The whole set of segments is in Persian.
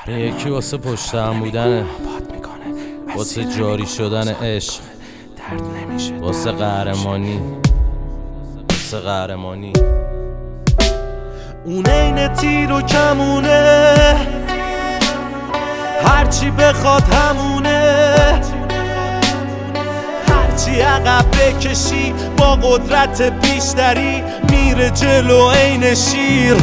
یکی واسه پشت هم بودنه، واسه جاری شدن عشق، واسه قهرمانی، واسه قهرمانی. اون این تیر و کمونه، هرچی بخواد همونه، هرچی عقب بکشی با قدرت بیشتری میره جلو عین شیر.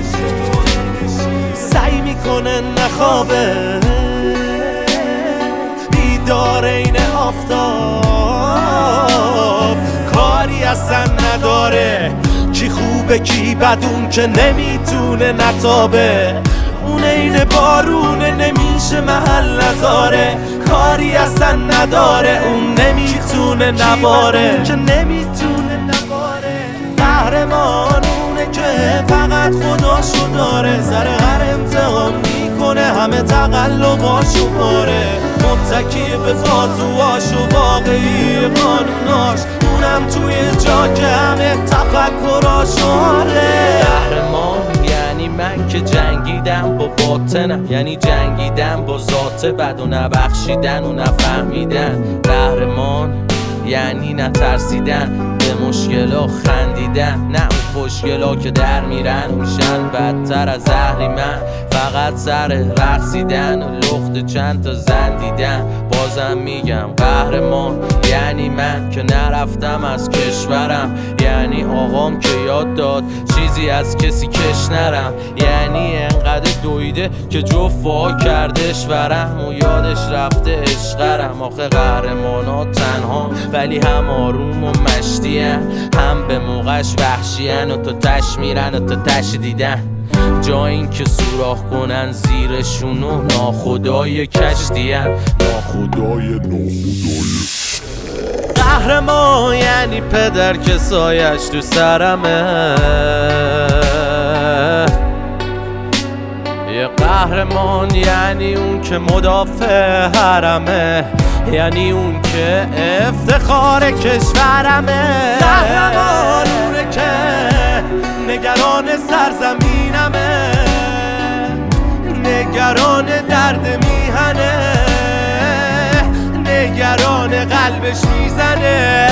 سعی میکنه نخوابه، بیدار عین آفتاب، کاری اصلا نداره کی خوبه کی بد، اون که نمیتونه نتابه. اون عین بارونه نمیشه محل نذاره، کاری اصلا نداره اون نمیتونه نباره، که نمیتونه نباره. قهرمان اونه که فقط خداشو داره، سر هر امتحان میکنه همه تقلباشو پاره، متکی به بازوهاش و واقعی قانوناش، اونم توی جا که همه تفکراشو آره. قهرمان یعنی من که جنگیدم با باطنم، یعنی جنگیدم با ذات بد و نبخشیدن و نفهمیدن. قهرمان یعنی نترسیدن، به مشکلا خندیدن، نه اون خوشگلا که در میرن میشن بدتر از اهریمن. فقط سر رقصیدن و لخت چند تا زن دیدن. بازم میگم قهرمان یعنی من که نرفتم از کشورم، یعنی آقام که یاد داد چیزی از کسی کش نرم، یعنی انقدر دویده که جفت وا کردش ورم و یادش رفته عشقرم. آخه قهرمانا تنها ولی هم آروم و مشتی‌ان، هم به موقعش وحشی‌ان و تا تش میرن و تا تش دیدن، جا این که سوراخ کنن زیرشون و ناخدای کشتی‌ان، ناخدای. قهرمان یعنی پدر که سایش تو سرمه، یه قهرمان یعنی اون که مدافع حرمه، یعنی اون که افتخار کشورمه. قهرمان اونه که نگران سرزمینمه، نگران درد میهنه، نگران قلبش میزنه.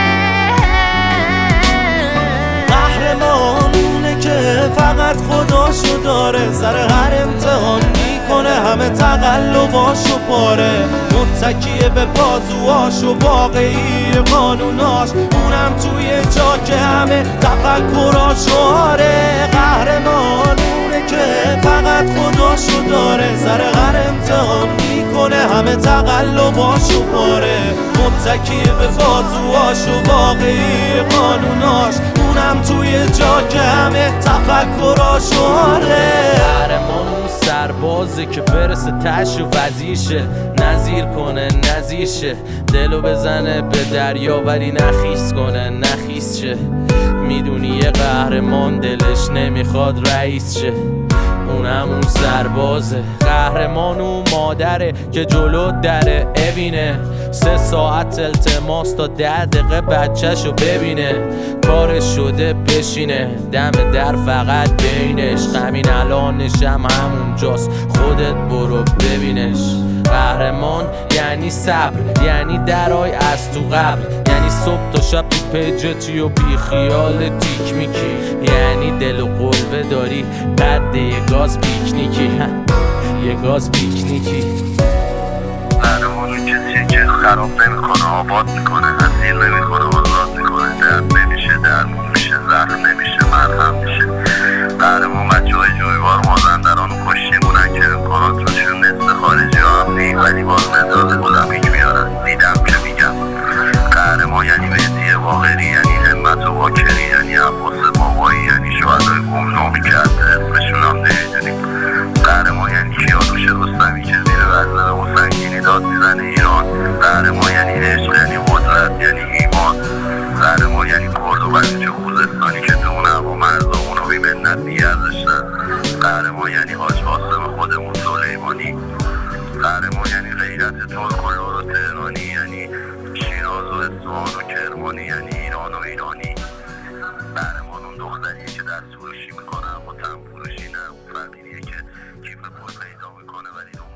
قهرمان اونه که فقط خداشو داره، سر هر امتحان میکنه همه تقلباشو پاره، متکیه به بازوهاش و واقعی قانوناش، اونم توی جا که همه تفکراشو آره. قهرمان اونه که فقط خداشو داره، سر هر امتحان میکنه همه تقلباشو پاره، متکیه به بازوهاش و واقعی قانوناش، اونم توی جا که همه تفکراشو آره. قهرمان اون سربازه که برسه تش و وزیرشه، نظیر کنه نظیرشه، دلو بزنه به دریا ولی نخیس کنه نخیس شه. میدونی یه قهرمان دلش نمیخواد رئیس شه، اونم اون سربازه. قهرمان اون مادره که جلو دره ببینه، 3 ساعت التماس تا 10 دقیقه بچه‌شو ببینه، کارش شده بشینه دم در فقط بینش، همین الانشم همونجاست خودت برو ببینش. قهرمان یعنی صبر، یعنی درای از تو قبل، یعنی صبح تا شب تو پیجتی و بی خیال تیک میکی، یعنی دل و قلبه داری قد یه گاز پیکنیکی، یه گاز پیکنیکی. قهرمان کسیه که خراب نمیکنه آباد میکنه، اسیر نمیکنه آزاد میکنه، درد نمیشه درمون میشه، زخم نمیشه مرهم میشه. قهرمان بچه‌های جویبار مازندران و کشتیمونن که امکاناتشون مثل خارجی ها هم نی، ولی باز مزاج غلامیک میارن. دیدم که میگم قهرمان یعنی مهدی باقری، یعنی همت و باکری، یعنی عباس بابایی، یعنی شهدای گمنامی که حتی اسمشون هم نمیدونیم. قهرمان یعنی کیانوش رستمی که زیر وزن و سنگینی داد میزنه ایران. قهرمان یعنی عشق، یعنی قدرت، یعنی ایمان. قهرمان یعنی کرد و بلوچ خوزستانی که تو اون هوا مرزامون رو بی‌منت نگه داشتن. قهرمان یعنی حاج قاسم خودمون سلیمانی. قهرمان یعنی غیرت ترک و لور و تهرانی، یعنی شیراز و اصفهان و کرمانی، یعنی ایران و ایرانی. قهرمان اون دختریه که دست فروشی میکنه اما تن فروشی نه، اون فقیریه که کیف پیدا میکنه ولی